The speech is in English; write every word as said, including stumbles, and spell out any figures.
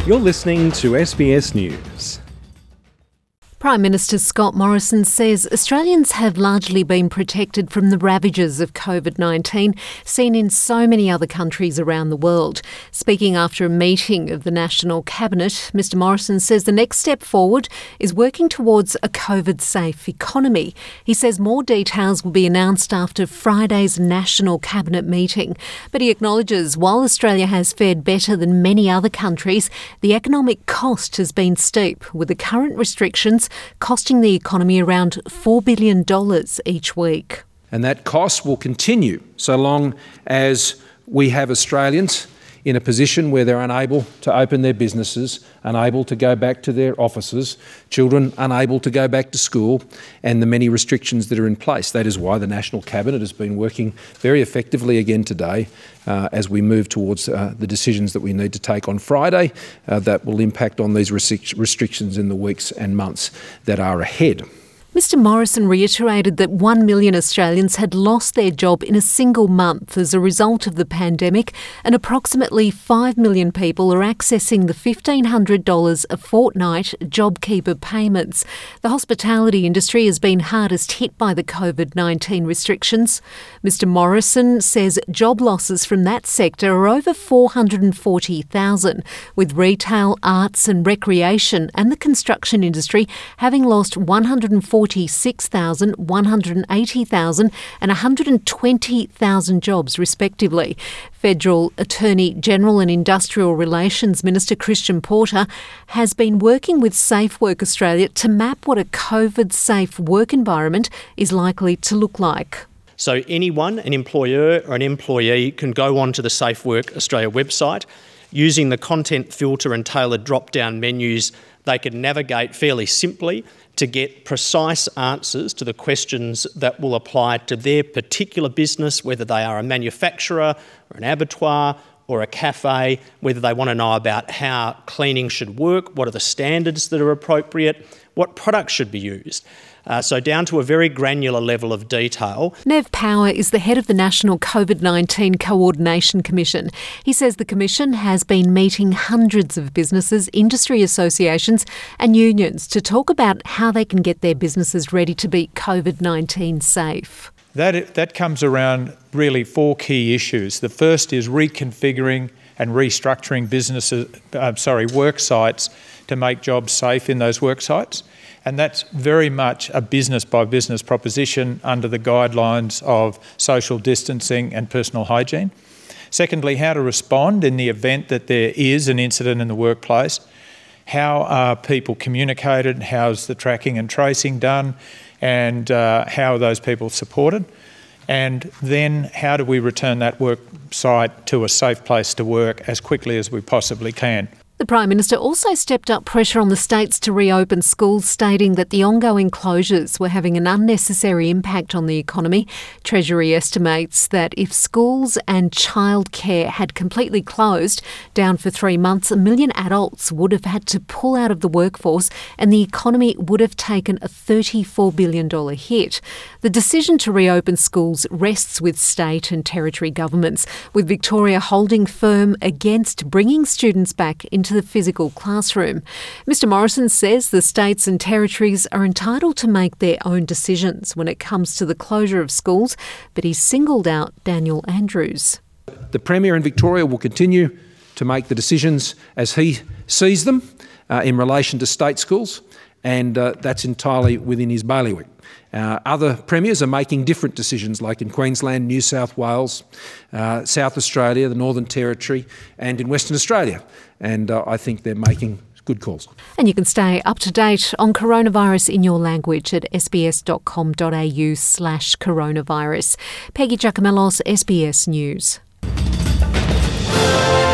You're listening to S B S News. Prime Minister Scott Morrison says Australians have largely been protected from the ravages of COVID nineteen seen in so many other countries around the world. Speaking after a meeting of the National Cabinet, Mr Morrison says the next step forward is working towards a COVID-safe economy. He says more details will be announced after Friday's National Cabinet meeting. But he acknowledges while Australia has fared better than many other countries, the economic cost has been steep, with the current restrictions costing the economy around four billion dollars each week. And that cost will continue so long as we have Australians in a position where they're unable to open their businesses, unable to go back to their offices, children unable to go back to school, and the many restrictions that are in place. That is why the National Cabinet has been working very effectively again today uh, as we move towards uh, the decisions that we need to take on Friday uh, that will impact on these restric- restrictions in the weeks and months that are ahead. Mr Morrison reiterated that one million Australians had lost their job in a single month as a result of the pandemic, and approximately five million people are accessing the fifteen hundred dollars a fortnight JobKeeper payments. The hospitality industry has been hardest hit by the COVID nineteen restrictions. Mr Morrison says job losses from that sector are over four hundred forty thousand, with retail, arts and recreation and the construction industry having lost one hundred forty-six thousand, one hundred eighty thousand and one hundred twenty thousand jobs respectively. Federal Attorney General and Industrial Relations Minister Christian Porter has been working with Safe Work Australia to map what a COVID-safe work environment is likely to look like. So anyone, an employer or an employee, can go onto the Safe Work Australia website. Using the content filter and tailored drop-down menus, they can navigate fairly simply to get precise answers to the questions that will apply to their particular business, whether they are a manufacturer or an abattoir or a cafe, whether they want to know about how cleaning should work, what are the standards that are appropriate, what products should be used. Uh, so down to a very granular level of detail. Nev Power is the head of the National COVID nineteen Coordination Commission. He says the Commission has been meeting hundreds of businesses, industry associations and unions to talk about how they can get their businesses ready to be COVID nineteen safe. That, that comes around really four key issues. The first is reconfiguring and restructuring businesses, uh, sorry, work sites to make jobs safe in those work sites. And that's very much a business-by-business proposition under the guidelines of social distancing and personal hygiene. Secondly, how to respond in the event that there is an incident in the workplace. How are people communicated? How's the tracking and tracing done? And uh, how are those people supported? And then how do we return that work site to a safe place to work as quickly as we possibly can? The Prime Minister also stepped up pressure on the states to reopen schools, stating that the ongoing closures were having an unnecessary impact on the economy. Treasury estimates that if schools and childcare had completely closed down for three months, a million adults would have had to pull out of the workforce and the economy would have taken a thirty-four billion dollars hit. The decision to reopen schools rests with state and territory governments, with Victoria holding firm against bringing students back into the physical classroom. Mr Morrison says the states and territories are entitled to make their own decisions when it comes to the closure of schools, but he singled out Daniel Andrews. The Premier in Victoria will continue to make the decisions as he sees them uh, in relation to state schools, and uh, that's entirely within his bailiwick. Uh, other premiers are making different decisions, like in Queensland, New South Wales, uh, South Australia, the Northern Territory and in Western Australia. And uh, I think they're making good calls. And you can stay up to date on coronavirus in your language at sbs.com.au slash coronavirus. Peggy Giacomellos, S B S News.